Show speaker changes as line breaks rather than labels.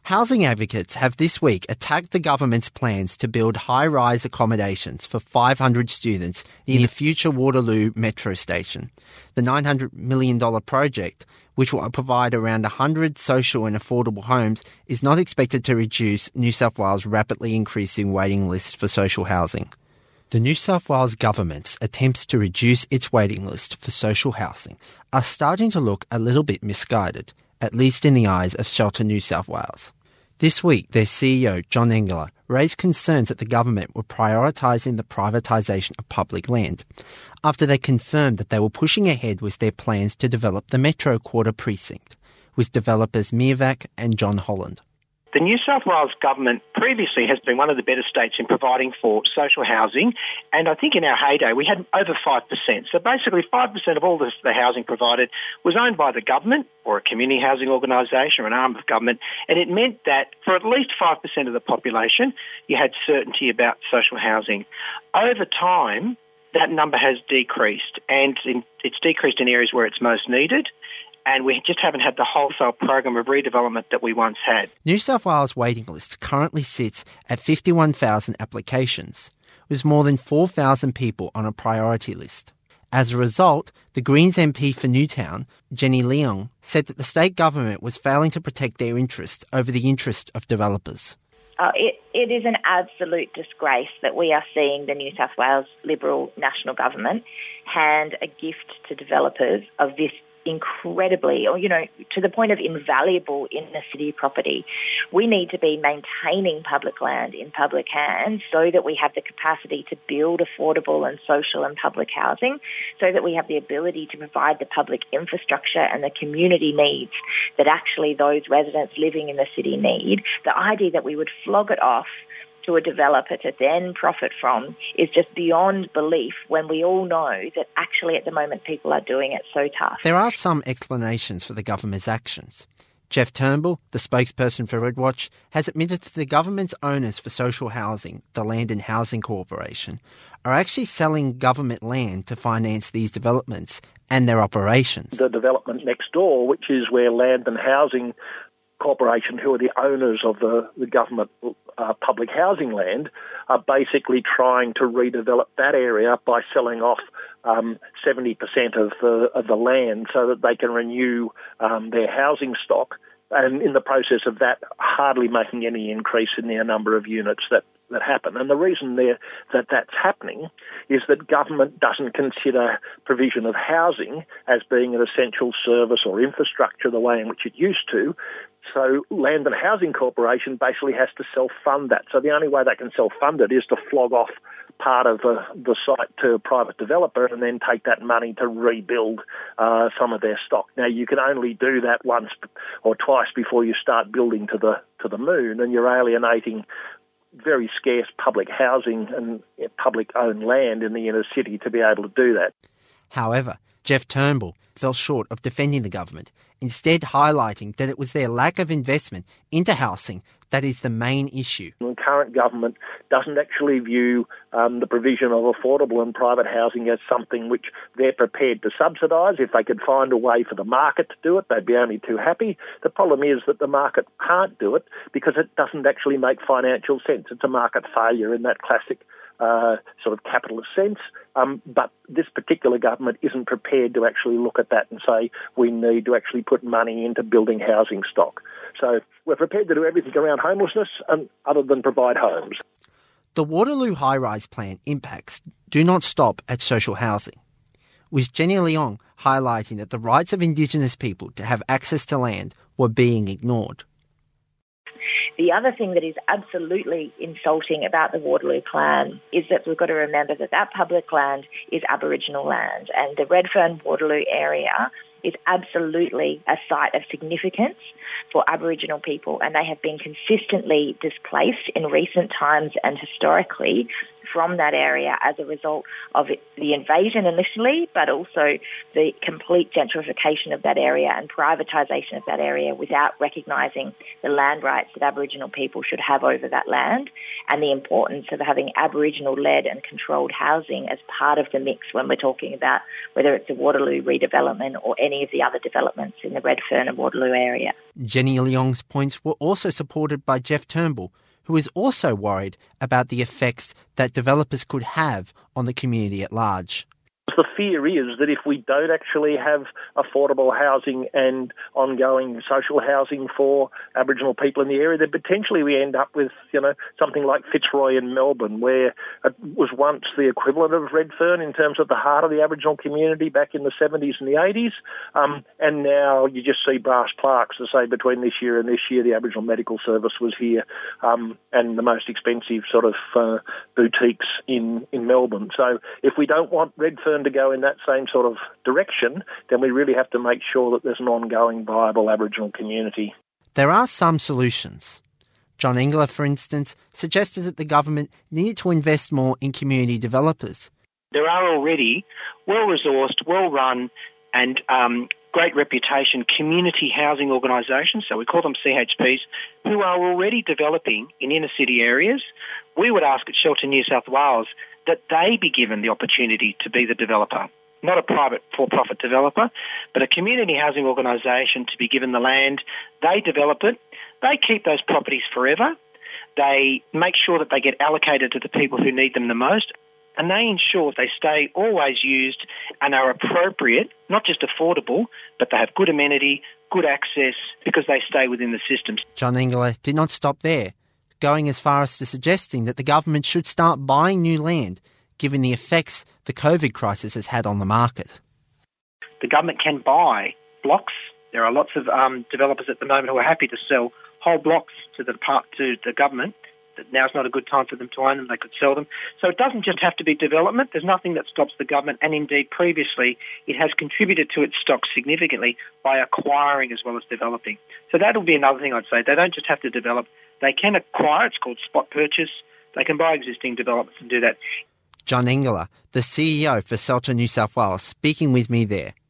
Housing advocates have this week attacked the government's plans to build high-rise accommodations for 500 students near the future Waterloo metro station. The $900 million project, which will provide around 100 social and affordable homes, is not expected to reduce New South Wales' rapidly increasing waiting list for social housing. The New South Wales government's attempts to reduce its waiting list for social housing are starting to look a little bit misguided, at least in the eyes of Shelter New South Wales. This week, their CEO, John Engler, raised concerns that the government were prioritising the privatisation of public land, after they confirmed that they were pushing ahead with their plans to develop the Metro Quarter precinct, with developers Mirvac and John Holland.
The New South Wales government previously has been one of the better states in providing for social housing, and I think in our heyday we had over 5%. So basically 5% of all the housing provided was owned by the government or a community housing organisation or an arm of government, and it meant that for at least 5% of the population you had certainty about social housing. Over time, that number has decreased, and it's decreased in areas where it's most needed, and we just haven't had the wholesale program of redevelopment that we once had.
New South Wales' waiting list currently sits at 51,000 applications, with more than 4,000 people on a priority list. As a result, the Greens MP for Newtown, Jenny Leong, said that the state government was failing to protect their interests over the interest of developers.
It is an absolute disgrace that we are seeing the New South Wales Liberal National Government hand a gift to developers of this incredibly, to the point of invaluable inner city property. We need to be maintaining public land in public hands so that we have the capacity to build affordable and social and public housing, so that we have the ability to provide the public infrastructure and the community needs that actually those residents living in the city need. The idea that we would flog it off to a developer to then profit from is just beyond belief, when we all know that actually at the moment people are doing it so tough.
There are some explanations for the government's actions. Jeff Turnbull, the spokesperson for RedWatch, has admitted that the government's owners for social housing, the Land and Housing Corporation, are actually selling government land to finance these developments and their operations.
The development next door, which is where Land and Housing Corporation, who are the owners of the government public housing land, are basically trying to redevelop that area by selling off 70% of the land so that they can renew their housing stock, and in the process of that, hardly making any increase in the number of units that happen. And the reason that's happening is that government doesn't consider provision of housing as being an essential service or infrastructure the way in which it used to. So Land and Housing Corporation basically has to self-fund that. So the only way they can self-fund it is to flog off part of the site to a private developer and then take that money to rebuild some of their stock. Now, you can only do that once or twice before you start building to the moon, and you're alienating very scarce public housing and public-owned land in the inner city to be able to do that.
However, Jeff Turnbull fell short of defending the government, instead highlighting that it was their lack of investment into housing that is the main issue.
The current government doesn't actually view the provision of affordable and private housing as something which they're prepared to subsidise. If they could find a way for the market to do it, they'd be only too happy. The problem is that the market can't do it because it doesn't actually make financial sense. It's a market failure in that classic sort of capitalist sense, but this particular government isn't prepared to actually look at that and say we need to actually put money into building housing stock. So we're prepared to do everything around homelessness other than provide homes.
The Waterloo high-rise plan impacts do not stop at social housing, with Jenny Leong highlighting that the rights of Indigenous people to have access to land were being ignored.
The other thing that is absolutely insulting about the Waterloo plan is that we've got to remember that public land is Aboriginal land, and the Redfern Waterloo area is absolutely a site of significance for Aboriginal people, and they have been consistently displaced in recent times and historically from that area as a result of the invasion initially, but also the complete gentrification of that area and privatisation of that area without recognising the land rights that Aboriginal people should have over that land, and the importance of having Aboriginal-led and controlled housing as part of the mix when we're talking about whether it's a Waterloo redevelopment or any of the other developments in the Redfern and Waterloo area.
Jenny Leong's points were also supported by Jeff Turnbull, who is also worried about the effects that developers could have on the community at large.
The fear is that if we don't actually have affordable housing and ongoing social housing for Aboriginal people in the area, then potentially we end up with, something like Fitzroy in Melbourne, where it was once the equivalent of Redfern in terms of the heart of the Aboriginal community back in the 70s and the 80s. And now you just see brass plaques to say between this year and this year, the Aboriginal Medical Service was here, and the most expensive sort of boutiques in Melbourne. So if we don't want Redfern to go in that same sort of direction, then we really have to make sure that there's an ongoing viable Aboriginal community.
There are some solutions. John Engler, for instance, suggested that the government needed to invest more in community developers.
There are already well-resourced, well-run and great reputation community housing organisations, so we call them CHPs, who are already developing in inner city areas. We would ask at Shelter New South Wales that they be given the opportunity to be the developer, not a private for-profit developer, but a community housing organisation to be given the land. They develop it. They keep those properties forever. They make sure that they get allocated to the people who need them the most, and they ensure they stay always used and are appropriate, not just affordable, but they have good amenity, good access, because they stay within the systems.
John Engler did not stop there, going as far as to suggesting that the government should start buying new land, given the effects the COVID crisis has had on the market.
The government can buy blocks. There are lots of developers at the moment who are happy to sell whole blocks to the government. Now's not a good time for them to own them. They could sell them. So it doesn't just have to be development. There's nothing that stops the government, and indeed previously it has contributed to its stock significantly by acquiring as well as developing. So that'll be another thing I'd say. They don't just have to develop. They can acquire. It's called spot purchase. They can buy existing developments and do that.
John Engler, the CEO for Shelter New South Wales, speaking with me there.